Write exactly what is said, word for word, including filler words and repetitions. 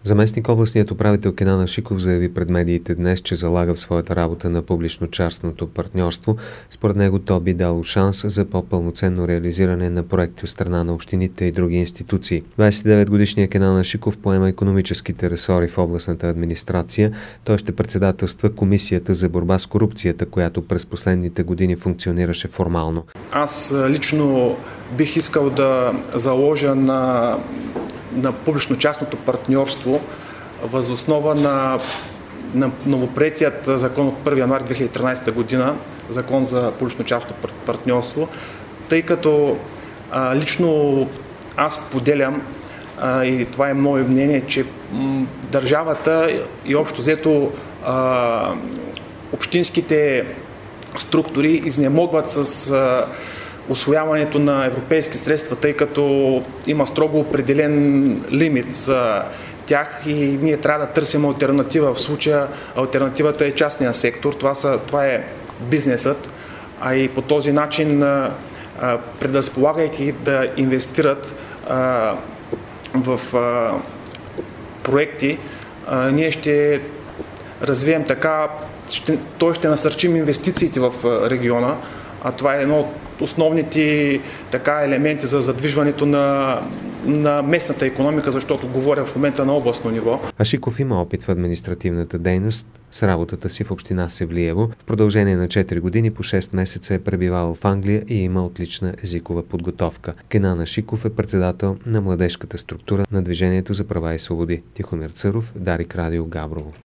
Заместник областният управител Кенан Ашиков заяви пред медиите днес, че залага в своята работа на публично-частното партньорство. Според него то би дало шанс за по-пълноценно реализиране на проекти от страна на общините и други институции. двадесет и девет годишният Кенан Ашиков поема икономическите ресори в областната администрация. Той ще председателства Комисията за борба с корупцията, която през последните години функционираше формално. Аз лично бих искал да заложа на на публично-частното партньорство въз основа на, на новоприетият закон от първи януари две хиляди и тринадесета година, закон за публично-частното партньорство, тъй като а, лично аз поделям а, и това е мое мнение, че м, държавата и общо взето а, общинските структури изнемогват с а, усвояването на европейски средства, тъй като има строго определен лимит за тях и ние трябва да търсим алтернатива. В случая алтернативата е частния сектор, това, са, това е бизнесът, а и по този начин, а, предразполагайки да инвестират а, в а, проекти, а, ние ще развием така, ще, той ще насърчим инвестициите в региона, а това е едно от основните така, елементи за задвижването на, на местната икономика, защото говоря в момента на областно ниво. Ашиков има опит в административната дейност с работата си в община Севлиево. В продължение на четири години по шест месеца е пребивавал в Англия и има отлична езикова подготовка. Кенан Ашиков е председател на младежката структура на Движението за права и свободи. Тихомир Църов, Дарик Радио, Габрово.